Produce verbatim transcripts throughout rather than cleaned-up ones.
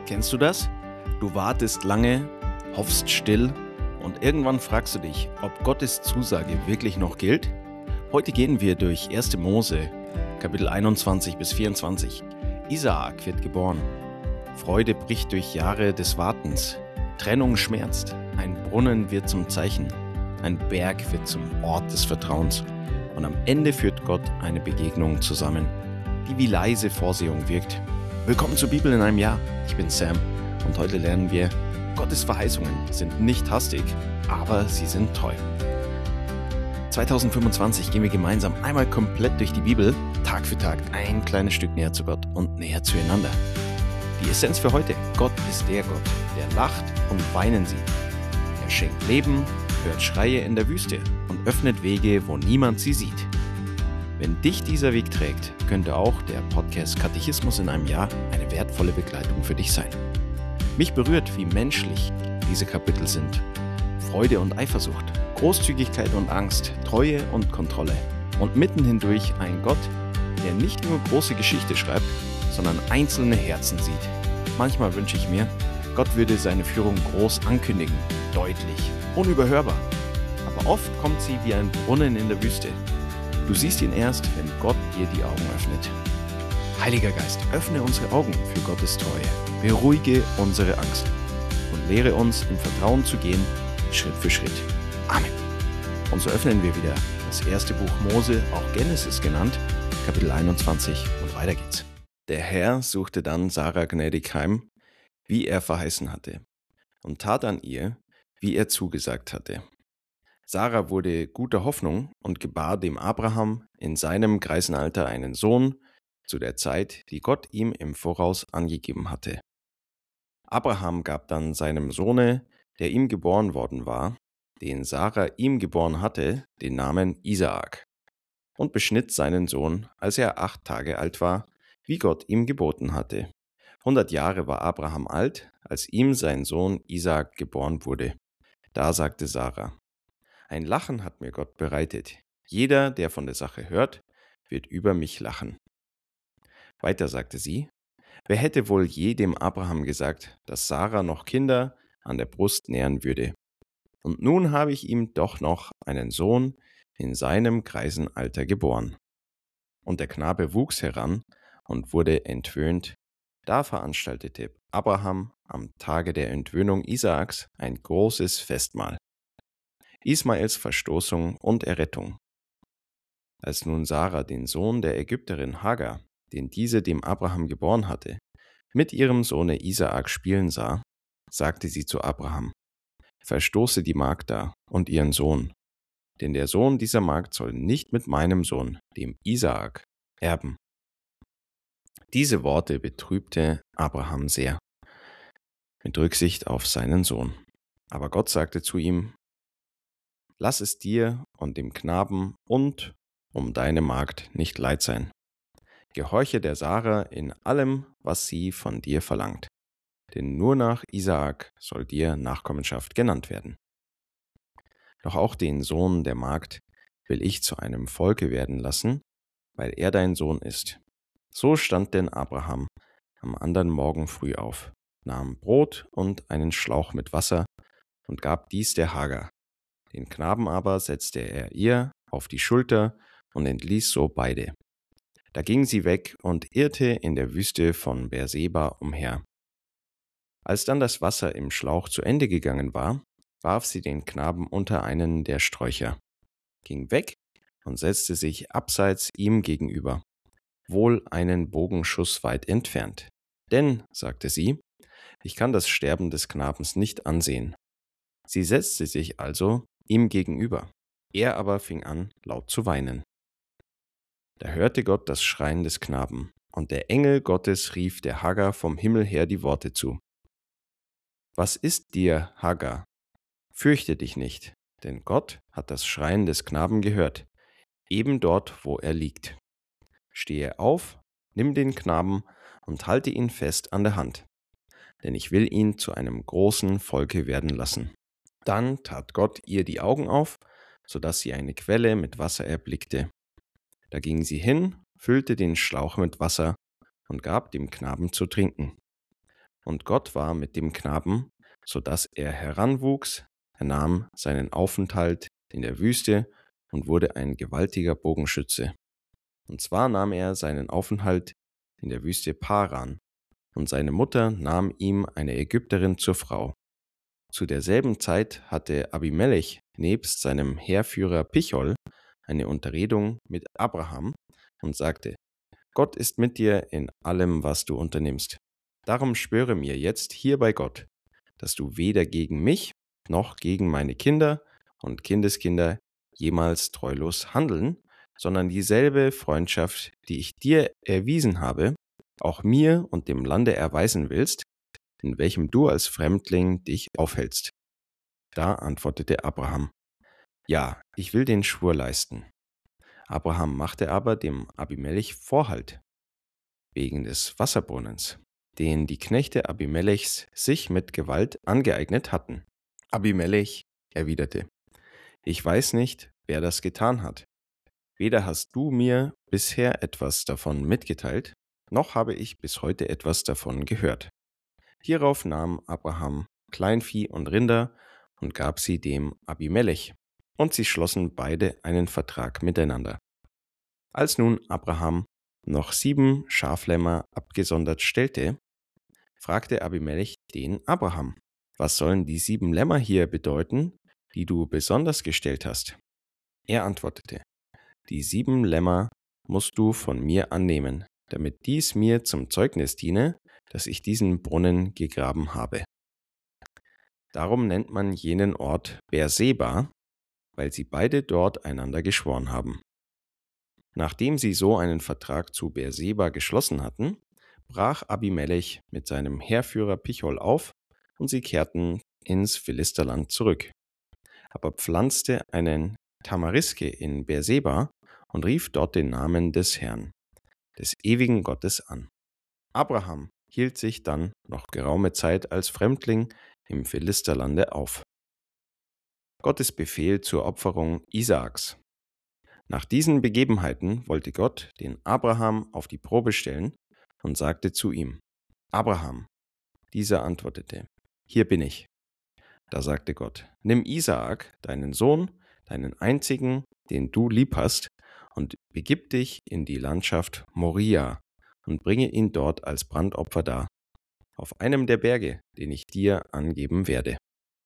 Kennst du das? Du wartest lange, hoffst still und irgendwann fragst du dich, ob Gottes Zusage wirklich noch gilt? Heute gehen wir durch erste Mose, Kapitel einundzwanzig bis vierundzwanzig. Isaak wird geboren. Freude bricht durch Jahre des Wartens. Trennung schmerzt. Ein Brunnen wird zum Zeichen. Ein Berg wird zum Ort des Vertrauens. Und am Ende führt Gott eine Begegnung zusammen, die wie leise Vorsehung wirkt. Willkommen zur Bibel in einem Jahr. Ich bin Sam und heute lernen wir, Gottes Verheißungen sind nicht hastig, aber sie sind treu. zwanzig fünfundzwanzig gehen wir gemeinsam einmal komplett durch die Bibel, Tag für Tag ein kleines Stück näher zu Gott und näher zueinander. Die Essenz für heute: Gott ist der Gott, der lacht und weinen sieht. Er schenkt Leben, hört Schreie in der Wüste und öffnet Wege, wo niemand sie sieht. Wenn dich dieser Weg trägt, könnte auch der Podcast Katechismus in einem Jahr eine wertvolle Begleitung für dich sein. Mich berührt, wie menschlich diese Kapitel sind. Freude und Eifersucht, Großzügigkeit und Angst, Treue und Kontrolle. Und mitten hindurch ein Gott, der nicht nur große Geschichte schreibt, sondern einzelne Herzen sieht. Manchmal wünsche ich mir, Gott würde seine Führung groß ankündigen, deutlich, unüberhörbar. Aber oft kommt sie wie ein Brunnen in der Wüste. Du siehst ihn erst, wenn Gott dir die Augen öffnet. Heiliger Geist, öffne unsere Augen für Gottes Treue, beruhige unsere Angst und lehre uns, im Vertrauen zu gehen, Schritt für Schritt. Amen. Und so öffnen wir wieder das erste Buch Mose, auch Genesis genannt, Kapitel einundzwanzig, und weiter geht's. Der Herr suchte dann Sarah gnädig heim, wie er verheißen hatte, und tat an ihr, wie er zugesagt hatte. Sarah wurde guter Hoffnung und gebar dem Abraham in seinem Greisenalter einen Sohn zu der Zeit, die Gott ihm im Voraus angegeben hatte. Abraham gab dann seinem Sohne, der ihm geboren worden war, den Sarah ihm geboren hatte, den Namen Isaak, und beschnitt seinen Sohn, als er acht Tage alt war, wie Gott ihm geboten hatte. Hundert Jahre war Abraham alt, als ihm sein Sohn Isaak geboren wurde. Da sagte Sarah: Ein Lachen hat mir Gott bereitet. Jeder, der von der Sache hört, wird über mich lachen. Weiter sagte sie: Wer hätte wohl je dem Abraham gesagt, dass Sarah noch Kinder an der Brust nähren würde? Und nun habe ich ihm doch noch einen Sohn in seinem Greisenalter geboren. Und der Knabe wuchs heran und wurde entwöhnt. Da veranstaltete Abraham am Tage der Entwöhnung Isaaks ein großes Festmahl. Ismaels Verstoßung und Errettung. Als nun Sarah den Sohn der Ägypterin Hagar, den diese dem Abraham geboren hatte, mit ihrem Sohne Isaak spielen sah, sagte sie zu Abraham: Verstoße die Magd da und ihren Sohn, denn der Sohn dieser Magd soll nicht mit meinem Sohn, dem Isaak, erben. Diese Worte betrübte Abraham sehr, mit Rücksicht auf seinen Sohn. Aber Gott sagte zu ihm: Lass es dir und dem Knaben und um deine Magd nicht leid sein. Gehorche der Sarah in allem, was sie von dir verlangt. Denn nur nach Isaak soll dir Nachkommenschaft genannt werden. Doch auch den Sohn der Magd will ich zu einem Volke werden lassen, weil er dein Sohn ist. So stand denn Abraham am anderen Morgen früh auf, nahm Brot und einen Schlauch mit Wasser und gab dies der Hagar. Den Knaben aber setzte er ihr auf die Schulter und entließ so beide. Da ging sie weg und irrte in der Wüste von Beerseba umher. Als dann das Wasser im Schlauch zu Ende gegangen war, warf sie den Knaben unter einen der Sträucher, ging weg und setzte sich abseits ihm gegenüber, wohl einen Bogenschuss weit entfernt. Denn, sagte sie, ich kann das Sterben des Knabens nicht ansehen. Sie setzte sich also ihm gegenüber. Er aber fing an, laut zu weinen. Da hörte Gott das Schreien des Knaben, und der Engel Gottes rief der Hagar vom Himmel her die Worte zu: Was ist dir, Hagar? Fürchte dich nicht, denn Gott hat das Schreien des Knaben gehört, eben dort, wo er liegt. Stehe auf, nimm den Knaben und halte ihn fest an der Hand, denn ich will ihn zu einem großen Volke werden lassen. Dann tat Gott ihr die Augen auf, so dass sie eine Quelle mit Wasser erblickte. Da ging sie hin, füllte den Schlauch mit Wasser und gab dem Knaben zu trinken. Und Gott war mit dem Knaben, so dass er heranwuchs. Er nahm seinen Aufenthalt in der Wüste und wurde ein gewaltiger Bogenschütze. Und zwar nahm er seinen Aufenthalt in der Wüste Paran, und seine Mutter nahm ihm eine Ägypterin zur Frau. Zu derselben Zeit hatte Abimelech nebst seinem Heerführer Pichol eine Unterredung mit Abraham und sagte: Gott ist mit dir in allem, was du unternimmst. Darum schwöre mir jetzt hier bei Gott, dass du weder gegen mich noch gegen meine Kinder und Kindeskinder jemals treulos handeln, sondern dieselbe Freundschaft, die ich dir erwiesen habe, auch mir und dem Lande erweisen willst, in welchem du als Fremdling dich aufhältst. Da antwortete Abraham: Ja, ich will den Schwur leisten. Abraham machte aber dem Abimelech Vorhalt wegen des Wasserbrunnens, den die Knechte Abimelechs sich mit Gewalt angeeignet hatten. Abimelech erwiderte: Ich weiß nicht, wer das getan hat. Weder hast du mir bisher etwas davon mitgeteilt, noch habe ich bis heute etwas davon gehört. Hierauf nahm Abraham Kleinvieh und Rinder und gab sie dem Abimelech, und sie schlossen beide einen Vertrag miteinander. Als nun Abraham noch sieben Schaflämmer abgesondert stellte, fragte Abimelech den Abraham: Was sollen die sieben Lämmer hier bedeuten, die du besonders gestellt hast? Er antwortete: Die sieben Lämmer musst du von mir annehmen, damit dies mir zum Zeugnis diene, dass ich diesen Brunnen gegraben habe. Darum nennt man jenen Ort Beerseba, weil sie beide dort einander geschworen haben. Nachdem sie so einen Vertrag zu Beerseba geschlossen hatten, brach Abimelech mit seinem Heerführer Pichol auf, und sie kehrten ins Philisterland zurück. Aber pflanzte einen Tamariske in Beerseba und rief dort den Namen des Herrn, des ewigen Gottes an. Abraham hielt sich dann noch geraume Zeit als Fremdling im Philisterlande auf. Gottes Befehl zur Opferung Isaaks. Nach diesen Begebenheiten wollte Gott den Abraham auf die Probe stellen und sagte zu ihm: Abraham. Dieser antwortete: Hier bin ich. Da sagte Gott: Nimm Isaak, deinen Sohn, deinen einzigen, den du lieb hast, und begib dich in die Landschaft Moria und bringe ihn dort als Brandopfer dar, auf einem der Berge, den ich dir angeben werde.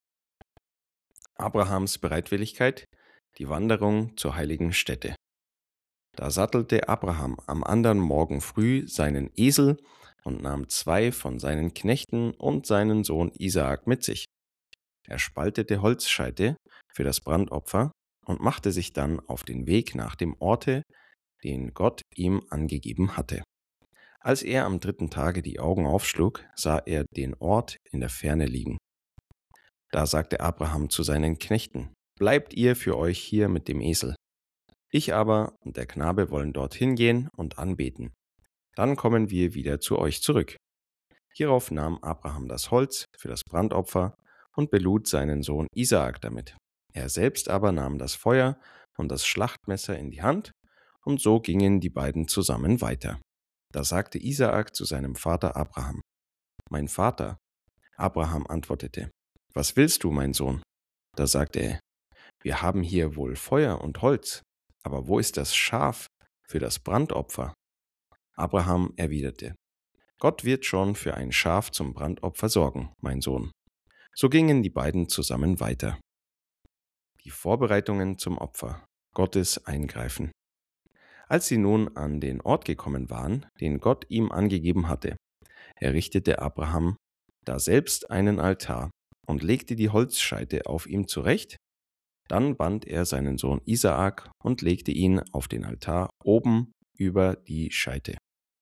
Abrahams Bereitwilligkeit, die Wanderung zur heiligen Stätte. Da sattelte Abraham am anderen Morgen früh seinen Esel und nahm zwei von seinen Knechten und seinen Sohn Isaak mit sich. Er spaltete Holzscheite für das Brandopfer und machte sich dann auf den Weg nach dem Orte, den Gott ihm angegeben hatte. Als er am dritten Tage die Augen aufschlug, sah er den Ort in der Ferne liegen. Da sagte Abraham zu seinen Knechten: Bleibt ihr für euch hier mit dem Esel. Ich aber und der Knabe wollen dorthin gehen und anbeten. Dann kommen wir wieder zu euch zurück. Hierauf nahm Abraham das Holz für das Brandopfer und belud seinen Sohn Isaak damit. Er selbst aber nahm das Feuer und das Schlachtmesser in die Hand, und so gingen die beiden zusammen weiter. Da sagte Isaak zu seinem Vater Abraham: Mein Vater. Abraham antwortete: Was willst du, mein Sohn? Da sagte er: Wir haben hier wohl Feuer und Holz, aber wo ist das Schaf für das Brandopfer? Abraham erwiderte: Gott wird schon für ein Schaf zum Brandopfer sorgen, mein Sohn. So gingen die beiden zusammen weiter. Die Vorbereitungen zum Opfer. Gottes Eingreifen. Als sie nun an den Ort gekommen waren, den Gott ihm angegeben hatte, errichtete Abraham daselbst einen Altar und legte die Holzscheite auf ihm zurecht. Dann band er seinen Sohn Isaak und legte ihn auf den Altar oben über die Scheite.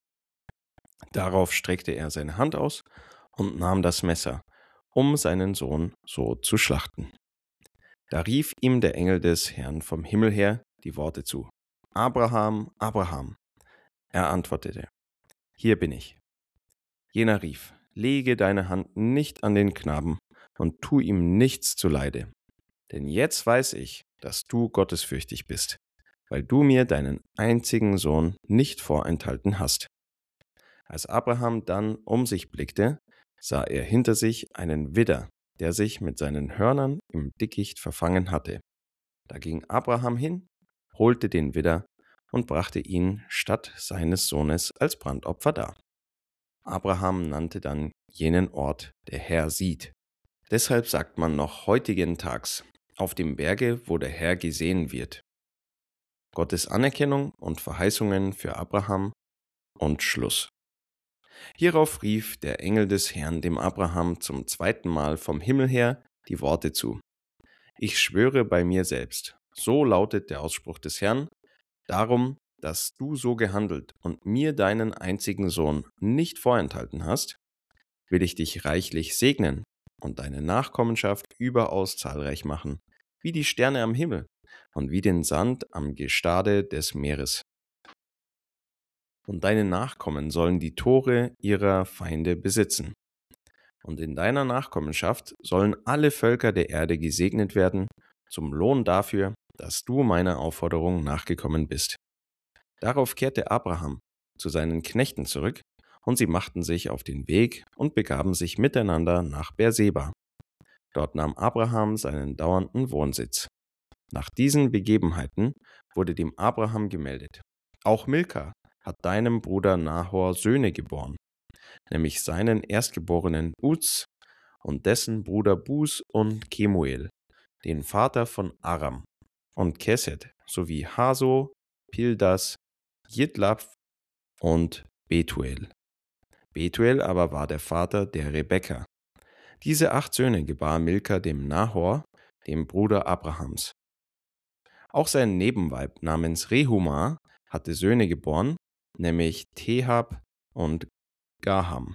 Darauf streckte er seine Hand aus und nahm das Messer, um seinen Sohn so zu schlachten. Da rief ihm der Engel des Herrn vom Himmel her die Worte zu: Abraham, Abraham. Er antwortete: Hier bin ich. Jener rief: Lege deine Hand nicht an den Knaben und tu ihm nichts zuleide. Denn jetzt weiß ich, dass du gottesfürchtig bist, weil du mir deinen einzigen Sohn nicht vorenthalten hast. Als Abraham dann um sich blickte, sah er hinter sich einen Widder, der sich mit seinen Hörnern im Dickicht verfangen hatte. Da ging Abraham hin, holte den Widder und brachte ihn statt seines Sohnes als Brandopfer dar. Abraham nannte dann jenen Ort der Herr sieht. Deshalb sagt man noch heutigen Tags, auf dem Berge, wo der Herr gesehen wird. Gottes Anerkennung und Verheißungen für Abraham und Schluss. Hierauf rief der Engel des Herrn dem Abraham zum zweiten Mal vom Himmel her die Worte zu. Ich schwöre bei mir selbst, so lautet der Ausspruch des Herrn, darum, dass du so gehandelt und mir deinen einzigen Sohn nicht vorenthalten hast, will ich dich reichlich segnen und deine Nachkommenschaft überaus zahlreich machen, wie die Sterne am Himmel und wie den Sand am Gestade des Meeres. Und deine Nachkommen sollen die Tore ihrer Feinde besitzen. Und in deiner Nachkommenschaft sollen alle Völker der Erde gesegnet werden, zum Lohn dafür, dass du meiner Aufforderung nachgekommen bist. Darauf kehrte Abraham zu seinen Knechten zurück, und sie machten sich auf den Weg und begaben sich miteinander nach Beerseba. Dort nahm Abraham seinen dauernden Wohnsitz. Nach diesen Begebenheiten wurde dem Abraham gemeldet: Auch Milka hat deinem Bruder Nahor Söhne geboren, nämlich seinen Erstgeborenen Uz und dessen Bruder Bus und Kemuel, den Vater von Aram und Kesed, sowie Haso, Pildas, Jidlaph und Betuel. Betuel aber war der Vater der Rebekka. Diese acht Söhne gebar Milka dem Nahor, dem Bruder Abrahams. Auch sein Nebenweib namens Rehuma hatte Söhne geboren, nämlich Tehab und Gaham,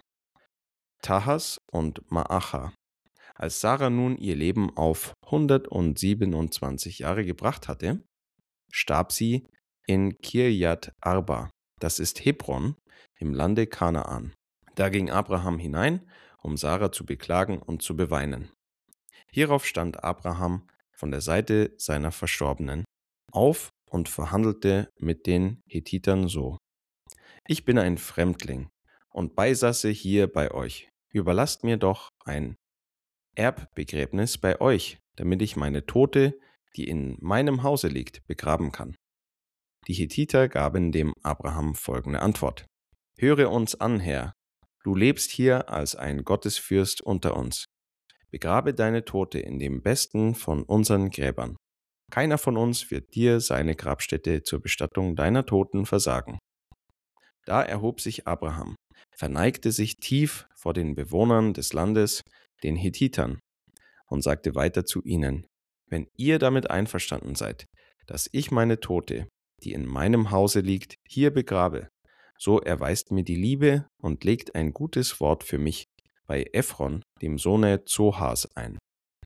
Tahas und Maacha. Als Sarah nun ihr Leben auf hundertsiebenundzwanzig Jahre gebracht hatte, starb sie in Kirjat Arba, das ist Hebron, im Lande Kanaan. Da ging Abraham hinein, um Sarah zu beklagen und zu beweinen. Hierauf stand Abraham von der Seite seiner Verstorbenen auf und verhandelte mit den Hethitern so: Ich bin ein Fremdling und beisasse hier bei euch. Überlasst mir doch ein Erbbegräbnis bei euch, damit ich meine Tote, die in meinem Hause liegt, begraben kann. Die Hethiter gaben dem Abraham folgende Antwort: Höre uns an, Herr, du lebst hier als ein Gottesfürst unter uns. Begrabe deine Tote in dem besten von unseren Gräbern. Keiner von uns wird dir seine Grabstätte zur Bestattung deiner Toten versagen. Da erhob sich Abraham, verneigte sich tief vor den Bewohnern des Landes, den Hethitern, und sagte weiter zu ihnen: Wenn ihr damit einverstanden seid, dass ich meine Tote, die in meinem Hause liegt, hier begrabe, so erweist mir die Liebe und legt ein gutes Wort für mich bei Ephron, dem Sohne Zohars, ein,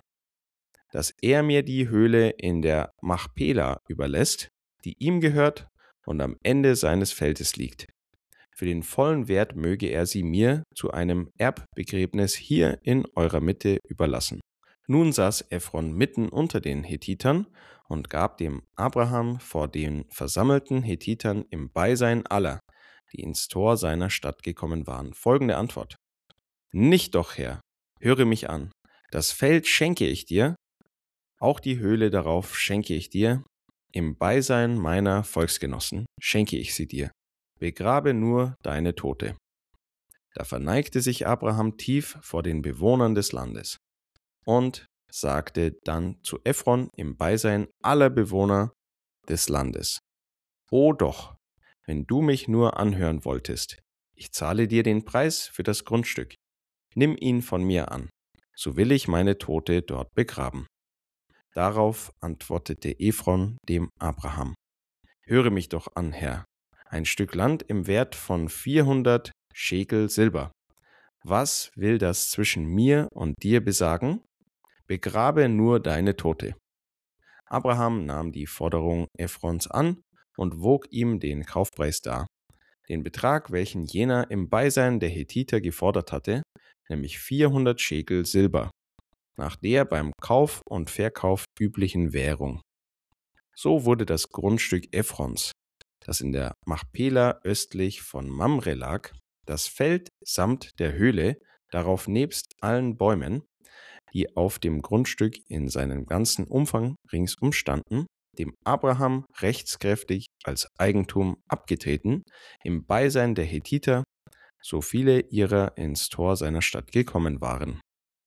dass er mir die Höhle in der Machpela überlässt, die ihm gehört und am Ende seines Feldes liegt. Für den vollen Wert möge er sie mir zu einem Erbbegräbnis hier in eurer Mitte überlassen. Nun saß Ephron mitten unter den Hethitern und gab dem Abraham vor den versammelten Hethitern im Beisein aller, die ins Tor seiner Stadt gekommen waren, folgende Antwort: Nicht doch, Herr, höre mich an. Das Feld schenke ich dir, auch die Höhle darauf schenke ich dir, im Beisein meiner Volksgenossen schenke ich sie dir. Begrabe nur deine Tote. Da verneigte sich Abraham tief vor den Bewohnern des Landes und sagte dann zu Ephron im Beisein aller Bewohner des Landes: O doch, wenn du mich nur anhören wolltest, ich zahle dir den Preis für das Grundstück. Nimm ihn von mir an, so will ich meine Tote dort begraben. Darauf antwortete Ephron dem Abraham: Höre mich doch an, Herr, ein Stück Land im Wert von vierhundert Schekel Silber. Was will das zwischen mir und dir besagen? Begrabe nur deine Tote. Abraham nahm die Forderung Ephrons an und wog ihm den Kaufpreis dar, den Betrag, welchen jener im Beisein der Hethiter gefordert hatte, nämlich vierhundert Schekel Silber, nach der beim Kauf und Verkauf üblichen Währung. So wurde das Grundstück Ephrons, das in der Machpela östlich von Mamre lag, das Feld samt der Höhle darauf nebst allen Bäumen, die auf dem Grundstück in seinem ganzen Umfang ringsum standen, dem Abraham rechtskräftig als Eigentum abgetreten, im Beisein der Hethiter, so viele ihrer ins Tor seiner Stadt gekommen waren.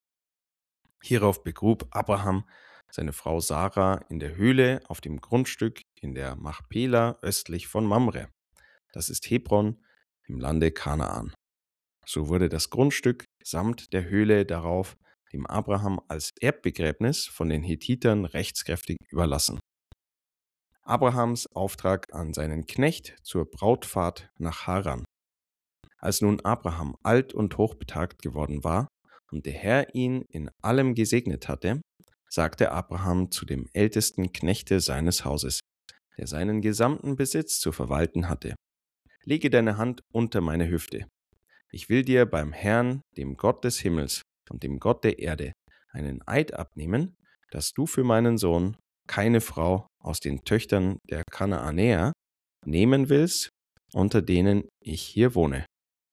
Hierauf begrub Abraham seine Frau Sarah in der Höhle auf dem Grundstück in der Machpela östlich von Mamre. Das ist Hebron im Lande Kanaan. So wurde das Grundstück samt der Höhle darauf dem Abraham als Erbbegräbnis von den Hethitern rechtskräftig überlassen. Abrahams Auftrag an seinen Knecht zur Brautfahrt nach Haran. Als nun Abraham alt und hochbetagt geworden war und der Herr ihn in allem gesegnet hatte, sagte Abraham zu dem ältesten Knechte seines Hauses, der seinen gesamten Besitz zu verwalten hatte: Lege deine Hand unter meine Hüfte. Ich will dir beim Herrn, dem Gott des Himmels und dem Gott der Erde, einen Eid abnehmen, dass du für meinen Sohn keine Frau aus den Töchtern der Kanaanäer nehmen willst, unter denen ich hier wohne.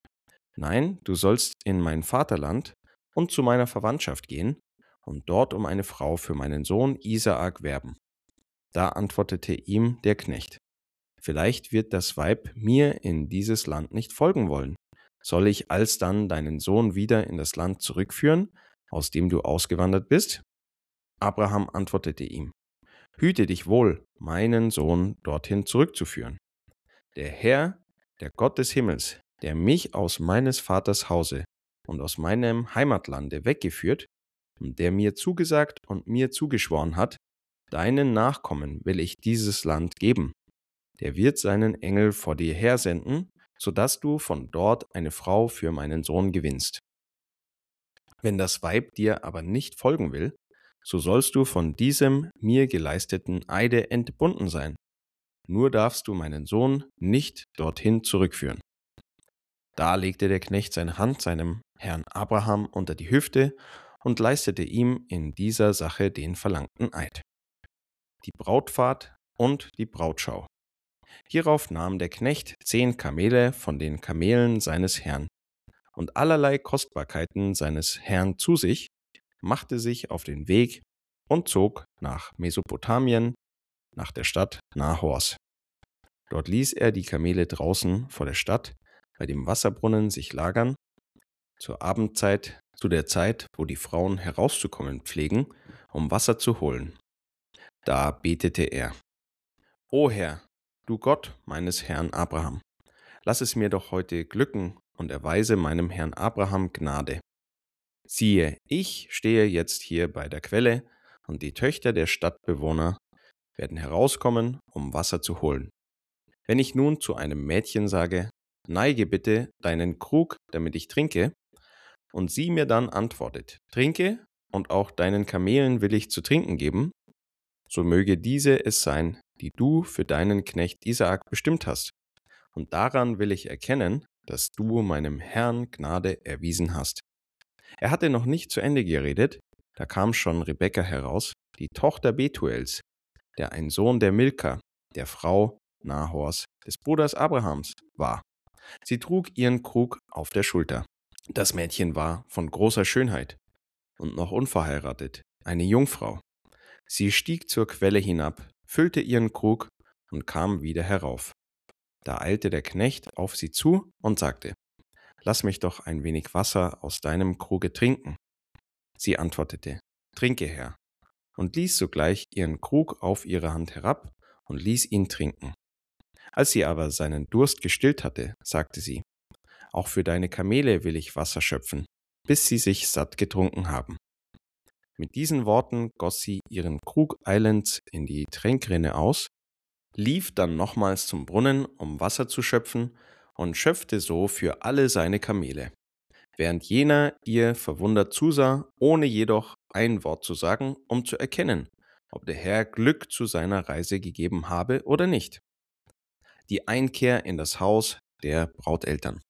Nein, du sollst in mein Vaterland und zu meiner Verwandtschaft gehen und dort um eine Frau für meinen Sohn Isaak werben. Da antwortete ihm der Knecht: Vielleicht wird das Weib mir in dieses Land nicht folgen wollen. Soll ich alsdann deinen Sohn wieder in das Land zurückführen, aus dem du ausgewandert bist? Abraham antwortete ihm: Hüte dich wohl, meinen Sohn dorthin zurückzuführen. Der Herr, der Gott des Himmels, der mich aus meines Vaters Hause und aus meinem Heimatlande weggeführt und der mir zugesagt und mir zugeschworen hat, deinen Nachkommen will ich dieses Land geben. Der wird seinen Engel vor dir hersenden, sodass du von dort eine Frau für meinen Sohn gewinnst. Wenn das Weib dir aber nicht folgen will, so sollst du von diesem mir geleisteten Eide entbunden sein. Nur darfst du meinen Sohn nicht dorthin zurückführen. Da legte der Knecht seine Hand seinem Herrn Abraham unter die Hüfte und leistete ihm in dieser Sache den verlangten Eid. Die Brautfahrt und die Brautschau. Hierauf nahm der Knecht zehn Kamele von den Kamelen seines Herrn und allerlei Kostbarkeiten seines Herrn zu sich, machte sich auf den Weg und zog nach Mesopotamien, nach der Stadt Nahors. Dort ließ er die Kamele draußen vor der Stadt bei dem Wasserbrunnen sich lagern, zur Abendzeit, zu der Zeit, wo die Frauen herauszukommen pflegen, um Wasser zu holen. Da betete er: O Herr, du Gott meines Herrn Abraham, lass es mir doch heute glücken und erweise meinem Herrn Abraham Gnade. Siehe, ich stehe jetzt hier bei der Quelle, und die Töchter der Stadtbewohner werden herauskommen, um Wasser zu holen. Wenn ich nun zu einem Mädchen sage: Neige bitte deinen Krug, damit ich trinke, und sie mir dann antwortet: Trinke, und auch deinen Kamelen will ich zu trinken geben, so möge diese es sein, die du für deinen Knecht Isaak bestimmt hast. Und daran will ich erkennen, dass du meinem Herrn Gnade erwiesen hast. Er hatte noch nicht zu Ende geredet, da kam schon Rebekka heraus, die Tochter Betuels, der ein Sohn der Milka, der Frau Nahors, des Bruders Abrahams, war. Sie trug ihren Krug auf der Schulter. Das Mädchen war von großer Schönheit und noch unverheiratet, eine Jungfrau. Sie stieg zur Quelle hinab, füllte ihren Krug und kam wieder herauf. Da eilte der Knecht auf sie zu und sagte: Lass mich doch ein wenig Wasser aus deinem Kruge trinken. Sie antwortete: Trinke, Herr, und ließ sogleich ihren Krug auf ihre Hand herab und ließ ihn trinken. Als sie aber seinen Durst gestillt hatte, sagte sie: Auch für deine Kamele will ich Wasser schöpfen, bis sie sich satt getrunken haben. Mit diesen Worten goss sie ihren Krug eilends in die Tränkrinne aus, lief dann nochmals zum Brunnen, um Wasser zu schöpfen, und schöpfte so für alle seine Kamele, während jener ihr verwundert zusah, ohne jedoch ein Wort zu sagen, um zu erkennen, ob der Herr Glück zu seiner Reise gegeben habe oder nicht. Die Einkehr in das Haus der Brauteltern.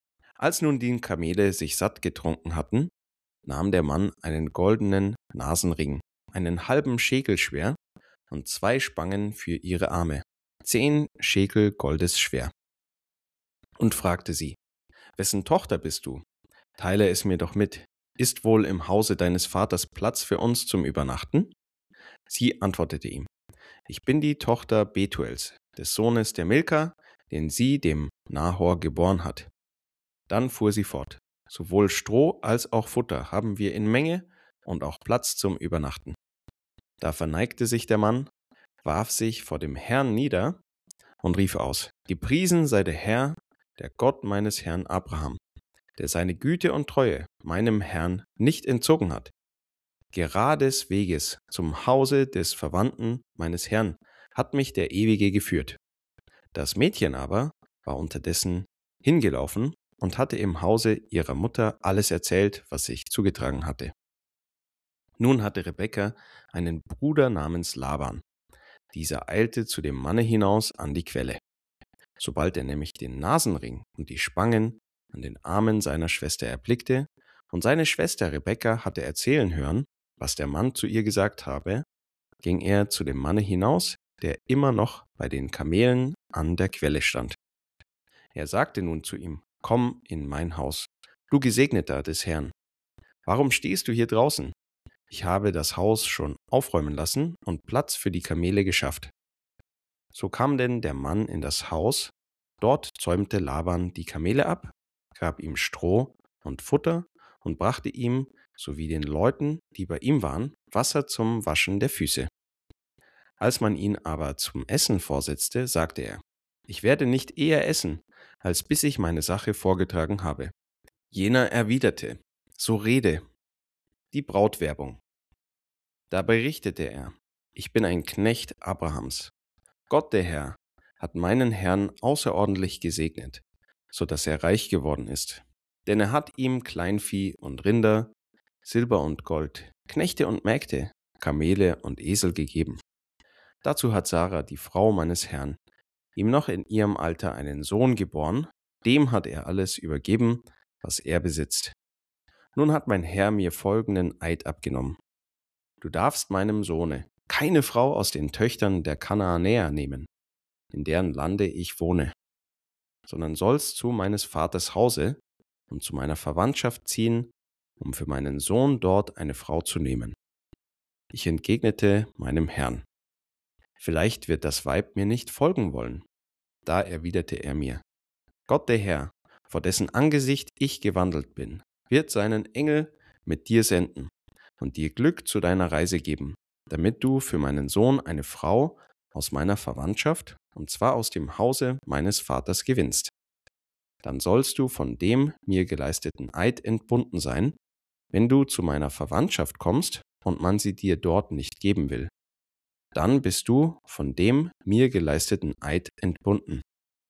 Als nun die Kamele sich satt getrunken hatten, nahm der Mann einen goldenen Nasenring, einen halben Schekel schwer, und zwei Spangen für ihre Arme, zehn Schekel Goldes schwer, und fragte sie: Wessen Tochter bist du? Teile es mir doch mit. Ist wohl im Hause deines Vaters Platz für uns zum Übernachten? Sie antwortete ihm: Ich bin die Tochter Betuels, des Sohnes der Milka, den sie dem Nahor geboren hat. Dann fuhr sie fort: Sowohl Stroh als auch Futter haben wir in Menge und auch Platz zum Übernachten. Da verneigte sich der Mann, warf sich vor dem Herrn nieder und rief aus: Gepriesen sei der Herr, der Gott meines Herrn Abraham, der seine Güte und Treue meinem Herrn nicht entzogen hat. Gerades Weges zum Hause des Verwandten meines Herrn hat mich der Ewige geführt. Das Mädchen aber war unterdessen hingelaufen und hatte im Hause ihrer Mutter alles erzählt, was sich zugetragen hatte. Nun hatte Rebekka einen Bruder namens Laban. Dieser eilte zu dem Manne hinaus an die Quelle. Sobald er nämlich den Nasenring und die Spangen an den Armen seiner Schwester erblickte und seine Schwester Rebekka hatte erzählen hören, was der Mann zu ihr gesagt habe, ging er zu dem Manne hinaus, der immer noch bei den Kamelen an der Quelle stand. Er sagte nun zu ihm: Komm in mein Haus, du Gesegneter des Herrn. Warum stehst du hier draußen? Ich habe das Haus schon aufräumen lassen und Platz für die Kamele geschafft. So kam denn der Mann in das Haus, dort zäumte Laban die Kamele ab, gab ihm Stroh und Futter und brachte ihm sowie den Leuten, die bei ihm waren, Wasser zum Waschen der Füße. Als man ihn aber zum Essen vorsetzte, sagte er: Ich werde nicht eher essen, als bis ich meine Sache vorgetragen habe. Jener erwiderte: So rede. Die Brautwerbung. Da berichtete er: Ich bin ein Knecht Abrahams. Gott der Herr hat meinen Herrn außerordentlich gesegnet, so dass er reich geworden ist. Denn er hat ihm Kleinvieh und Rinder, Silber und Gold, Knechte und Mägde, Kamele und Esel gegeben. Dazu hat Sarah, die Frau meines Herrn, ihm noch in ihrem Alter einen Sohn geboren, dem hat er alles übergeben, was er besitzt. Nun hat mein Herr mir folgenden Eid abgenommen: Du darfst meinem Sohne keine Frau aus den Töchtern der Kanaanäer nehmen, in deren Lande ich wohne, sondern sollst zu meines Vaters Hause und zu meiner Verwandtschaft ziehen, um für meinen Sohn dort eine Frau zu nehmen. Ich entgegnete meinem Herrn: Vielleicht wird das Weib mir nicht folgen wollen. Da erwiderte er mir: Gott der Herr, vor dessen Angesicht ich gewandelt bin, wird seinen Engel mit dir senden und dir Glück zu deiner Reise geben, damit du für meinen Sohn eine Frau aus meiner Verwandtschaft, und zwar aus dem Hause meines Vaters, gewinnst. Dann sollst du von dem mir geleisteten Eid entbunden sein, wenn du zu meiner Verwandtschaft kommst und man sie dir dort nicht geben will. Dann bist du von dem mir geleisteten Eid entbunden.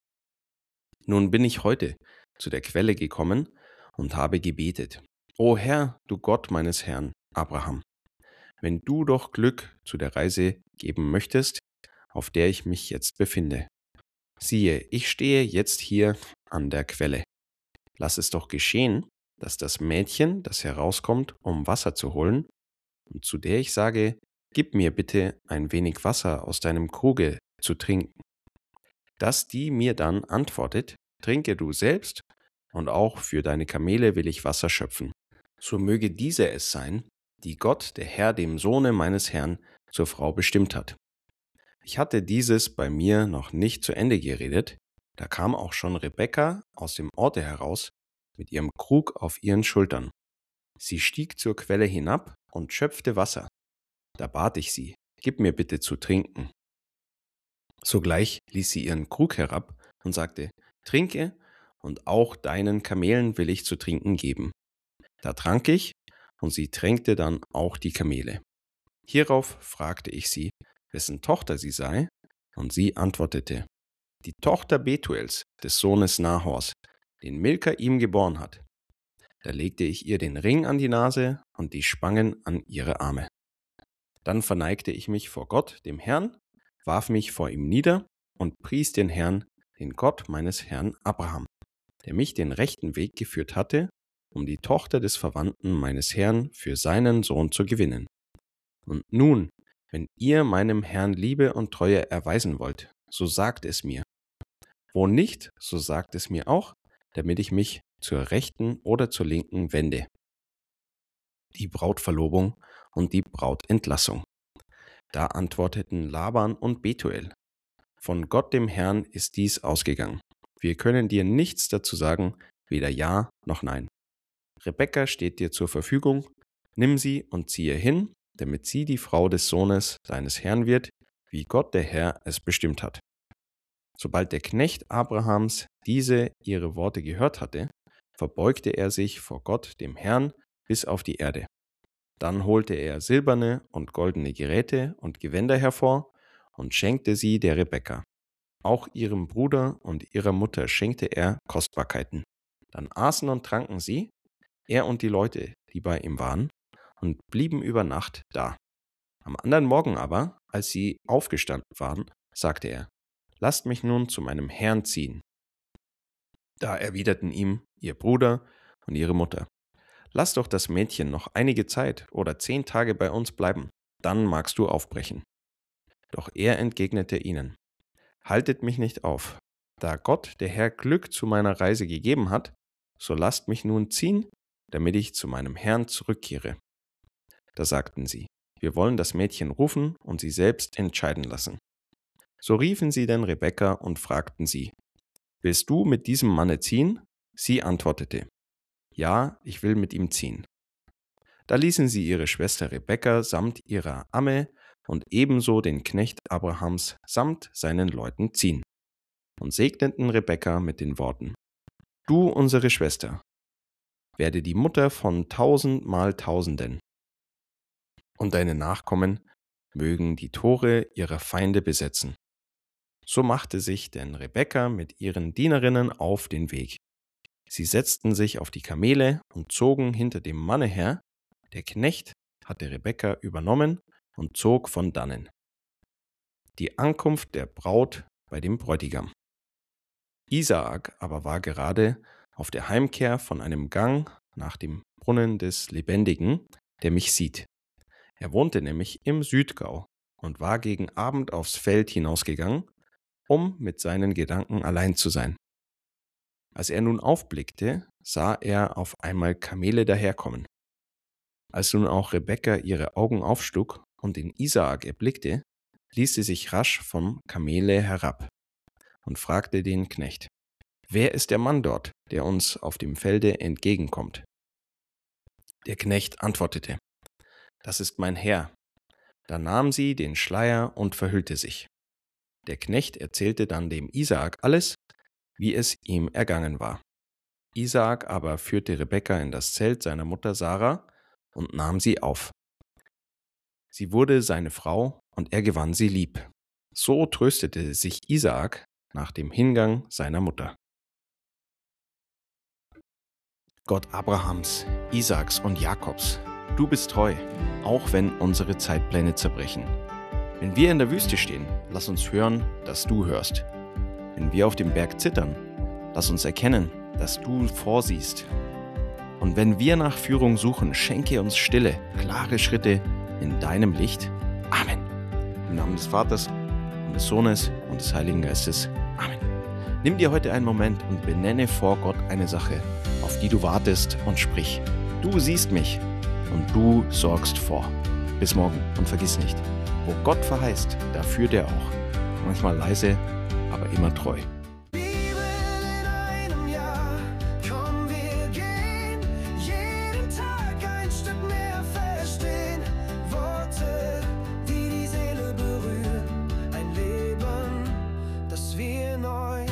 Nun bin ich heute zu der Quelle gekommen und habe gebetet: O Herr, du Gott meines Herrn Abraham, wenn du doch Glück zu der Reise geben möchtest, auf der ich mich jetzt befinde. Siehe, ich stehe jetzt hier an der Quelle. Lass es doch geschehen, dass das Mädchen, das herauskommt, um Wasser zu holen, und zu der ich sage: Gib mir bitte ein wenig Wasser aus deinem Kruge zu trinken, dass die mir dann antwortet: Trinke du selbst, und auch für deine Kamele will ich Wasser schöpfen. So möge diese es sein, die Gott, der Herr, dem Sohne meines Herrn zur Frau bestimmt hat. Ich hatte dieses bei mir noch nicht zu Ende geredet, da kam auch schon Rebekka aus dem Orte heraus mit ihrem Krug auf ihren Schultern. Sie stieg zur Quelle hinab und schöpfte Wasser. Da bat ich sie: Gib mir bitte zu trinken. Sogleich ließ sie ihren Krug herab und sagte: Trinke, und auch deinen Kamelen will ich zu trinken geben. Da trank ich, und sie tränkte dann auch die Kamele. Hierauf fragte ich sie, wessen Tochter sie sei, und sie antwortete: Die Tochter Betuels, des Sohnes Nahors, den Milka ihm geboren hat. Da legte ich ihr den Ring an die Nase und die Spangen an ihre Arme. Dann verneigte ich mich vor Gott, dem Herrn, warf mich vor ihm nieder und pries den Herrn, den Gott meines Herrn Abraham, der mich den rechten Weg geführt hatte, um die Tochter des Verwandten meines Herrn für seinen Sohn zu gewinnen. Und nun, wenn ihr meinem Herrn Liebe und Treue erweisen wollt, so sagt es mir. Wo nicht, so sagt es mir auch, damit ich mich zur rechten oder zur linken wende. Die Brautverlobung und die Brautentlassung. Da antworteten Laban und Betuel: Von Gott dem Herrn ist dies ausgegangen. Wir können dir nichts dazu sagen, weder Ja noch Nein. Rebekka steht dir zur Verfügung, nimm sie und ziehe hin, damit sie die Frau des Sohnes deines Herrn wird, wie Gott der Herr es bestimmt hat. Sobald der Knecht Abrahams diese ihre Worte gehört hatte, verbeugte er sich vor Gott dem Herrn bis auf die Erde. Dann holte er silberne und goldene Geräte und Gewänder hervor und schenkte sie der Rebekka. Auch ihrem Bruder und ihrer Mutter schenkte er Kostbarkeiten. Dann aßen und tranken sie, er und die Leute, die bei ihm waren, und blieben über Nacht da. Am anderen Morgen aber, als sie aufgestanden waren, sagte er: Lasst mich nun zu meinem Herrn ziehen. Da erwiderten ihm ihr Bruder und ihre Mutter: Lass doch das Mädchen noch einige Zeit oder zehn Tage bei uns bleiben, dann magst du aufbrechen. Doch er entgegnete ihnen: Haltet mich nicht auf. Da Gott, der Herr, Glück zu meiner Reise gegeben hat, so lasst mich nun ziehen, damit ich zu meinem Herrn zurückkehre. Da sagten sie: Wir wollen das Mädchen rufen und sie selbst entscheiden lassen. So riefen sie denn Rebekka und fragten sie: Willst du mit diesem Manne ziehen? Sie antwortete: Ja, ich will mit ihm ziehen. Da ließen sie ihre Schwester Rebekka samt ihrer Amme und ebenso den Knecht Abrahams samt seinen Leuten ziehen und segneten Rebekka mit den Worten: Du, unsere Schwester, werde die Mutter von tausendmal Tausenden, und deine Nachkommen mögen die Tore ihrer Feinde besetzen. So machte sich denn Rebekka mit ihren Dienerinnen auf den Weg. Sie setzten sich auf die Kamele und zogen hinter dem Manne her. Der Knecht hatte Rebekka übernommen und zog von dannen. Die Ankunft der Braut bei dem Bräutigam. Isaak aber war gerade auf der Heimkehr von einem Gang nach dem Brunnen des Lebendigen, der mich sieht. Er wohnte nämlich im Südgau und war gegen Abend aufs Feld hinausgegangen, um mit seinen Gedanken allein zu sein. Als er nun aufblickte, sah er auf einmal Kamele daherkommen. Als nun auch Rebekka ihre Augen aufschlug und den Isaak erblickte, ließ sie sich rasch vom Kamele herab und fragte den Knecht: Wer ist der Mann dort, der uns auf dem Felde entgegenkommt? Der Knecht antwortete: Das ist mein Herr. Da nahm sie den Schleier und verhüllte sich. Der Knecht erzählte dann dem Isaak alles, wie es ihm ergangen war. Isaak aber führte Rebekka in das Zelt seiner Mutter Sarah und nahm sie auf. Sie wurde seine Frau und er gewann sie lieb. So tröstete sich Isaak nach dem Hingang seiner Mutter. Gott Abrahams, Isaaks und Jakobs, du bist treu, auch wenn unsere Zeitpläne zerbrechen. Wenn wir in der Wüste stehen, lass uns hören, dass du hörst. Wenn wir auf dem Berg zittern, lass uns erkennen, dass du vorsiehst. Und wenn wir nach Führung suchen, schenke uns stille, klare Schritte in deinem Licht. Amen. Im Namen des Vaters und des Sohnes und des Heiligen Geistes. Amen. Nimm dir heute einen Moment und benenne vor Gott eine Sache, auf die du wartest, und sprich: Du siehst mich und du sorgst vor. Bis morgen und vergiss nicht, wo Gott verheißt, da führt er auch. Manchmal leise, aber immer treu. Neu